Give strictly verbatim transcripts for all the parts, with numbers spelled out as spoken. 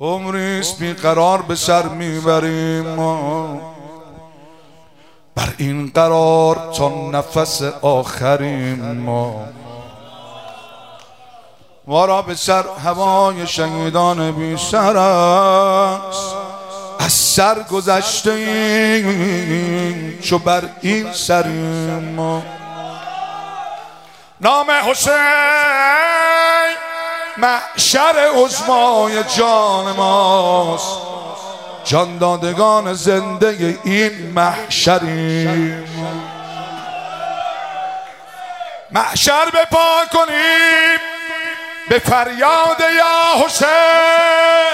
عمریست بیقرار به سر میبریم ما، بر این قرار تا نفس آخریم ما. ما را به سر هوای شهیدان بی سر است، از سر گذشته ایم چو بر این سریم ما. نام حسین محشر عظمای جان ماست، جان دادگان زنده این محشریم. محشر بپا کنیم به فریاد یا حسین،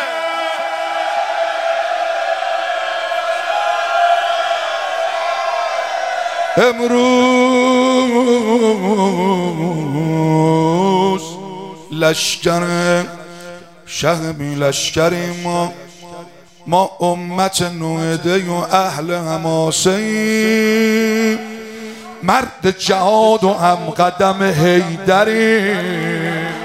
امروز لشکر شه بی لشکریم ما. ما امت نویده و اهل حماسه ایم، مرد جهاد و هم قدم حیدریم.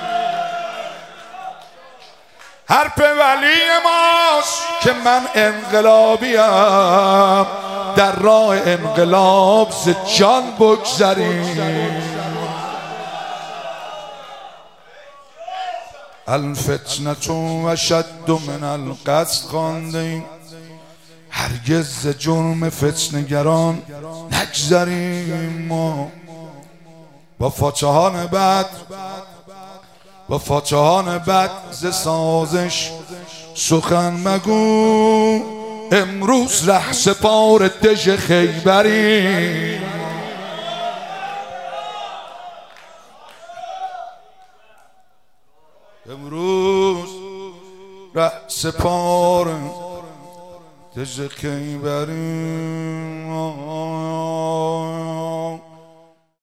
حرف ولی ماست که من انقلابیم، در راه انقلاب ز جان بگذریم. الفتنة و شد من القتل خواندیم، هرگز ز جرم فتنه‌گران نگذریم. ما با فاتحان بد با فاتحان بد ز سازش سخن مگو، امروز ره سپار دژ خیبریم. امروز ره سپار دژ خیبریم.